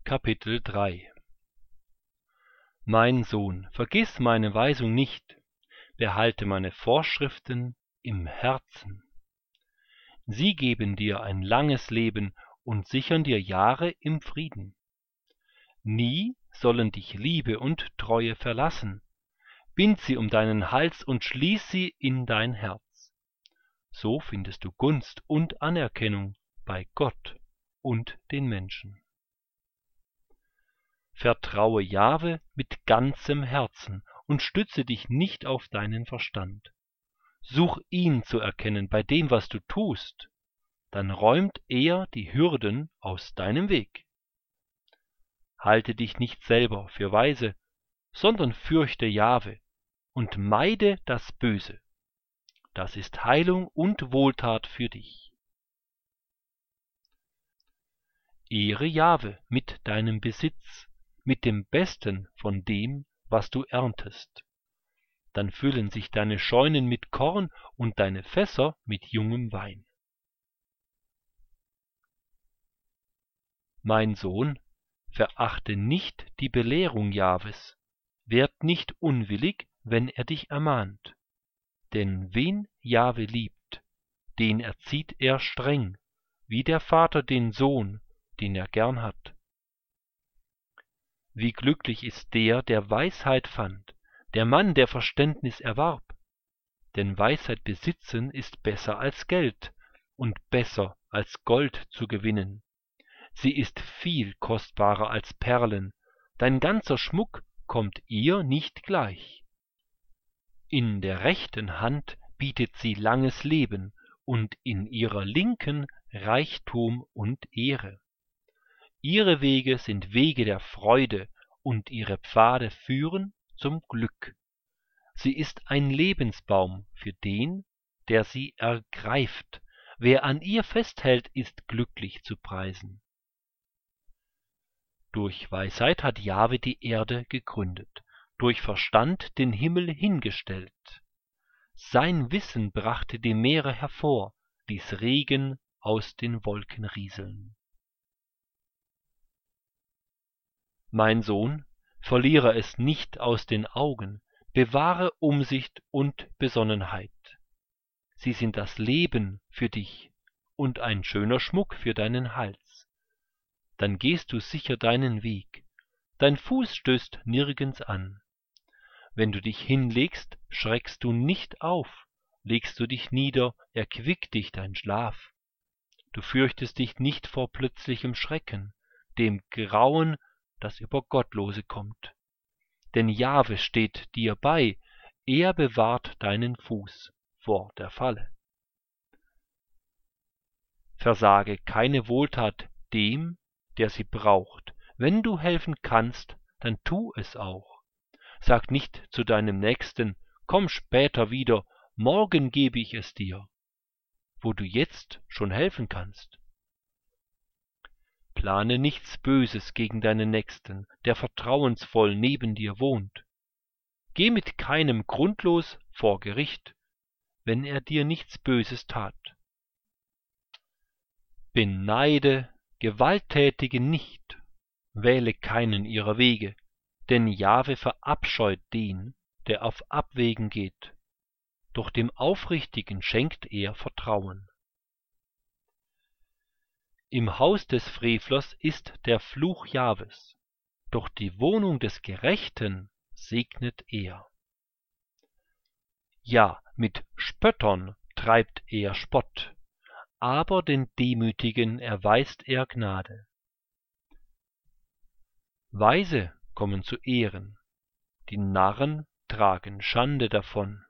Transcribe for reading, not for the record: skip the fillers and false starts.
Kapitel 3 Mein Sohn, vergiss meine Weisung nicht, behalte meine Vorschriften im Herzen. Sie geben dir ein langes Leben und sichern dir Jahre im Frieden. Nie sollen dich Liebe und Treue verlassen. Bind sie um deinen Hals und schließ sie in dein Herz. So findest du Gunst und Anerkennung bei Gott und den Menschen. Vertraue Jahwe mit ganzem Herzen und stütze dich nicht auf deinen Verstand. Such ihn zu erkennen bei dem, was du tust, dann räumt er die Hürden aus deinem Weg. Halte dich nicht selber für weise, sondern fürchte Jahwe und meide das Böse. Das ist Heilung und Wohltat für dich. Ehre Jahwe mit deinem Besitz, mit dem Besten von dem, was du erntest. Dann füllen sich deine Scheunen mit Korn und deine Fässer mit jungem Wein. Mein Sohn, verachte nicht die Belehrung Jahwes, werd nicht unwillig, wenn er dich ermahnt. Denn wen Jahwe liebt, den erzieht er streng, wie der Vater den Sohn, den er gern hat. Wie glücklich ist der, der Weisheit fand, der Mann, der Verständnis erwarb. Denn Weisheit besitzen ist besser als Geld und besser als Gold zu gewinnen. Sie ist viel kostbarer als Perlen, dein ganzer Schmuck kommt ihr nicht gleich. In der rechten Hand bietet sie langes Leben und in ihrer linken Reichtum und Ehre. Ihre Wege sind Wege der Freude und ihre Pfade führen zum Glück. Sie ist ein Lebensbaum für den, der sie ergreift. Wer an ihr festhält, ist glücklich zu preisen. Durch Weisheit hat Jahwe die Erde gegründet, durch Verstand den Himmel hingestellt. Sein Wissen brachte die Meere hervor, ließ Regen aus den Wolken rieseln. Mein Sohn, verliere es nicht aus den Augen, bewahre Umsicht und Besonnenheit. Sie sind das Leben für dich und ein schöner Schmuck für deinen Hals. Dann gehst du sicher deinen Weg, dein Fuß stößt nirgends an. Wenn du dich hinlegst, schreckst du nicht auf, legst du dich nieder, erquickt dich dein Schlaf. Du fürchtest dich nicht vor plötzlichem Schrecken, dem Grauen, das über Gottlose kommt. Denn Jahwe steht dir bei, er bewahrt deinen Fuß vor der Falle. Versage keine Wohltat dem, der sie braucht. Wenn du helfen kannst, dann tu es auch. Sag nicht zu deinem Nächsten, komm später wieder, morgen gebe ich es dir, wo du jetzt schon helfen kannst. Plane nichts Böses gegen deinen Nächsten, der vertrauensvoll neben dir wohnt. Geh mit keinem grundlos vor Gericht, wenn er dir nichts Böses tat. Beneide Gewalttätige nicht, wähle keinen ihrer Wege, denn Jahwe verabscheut den, der auf Abwegen geht, doch dem Aufrichtigen schenkt er Vertrauen. Im Haus des Frevlers ist der Fluch Jahwes, doch die Wohnung des Gerechten segnet er. Ja, mit Spöttern treibt er Spott, aber den Demütigen erweist er Gnade. Weise kommen zu Ehren, die Narren tragen Schande davon.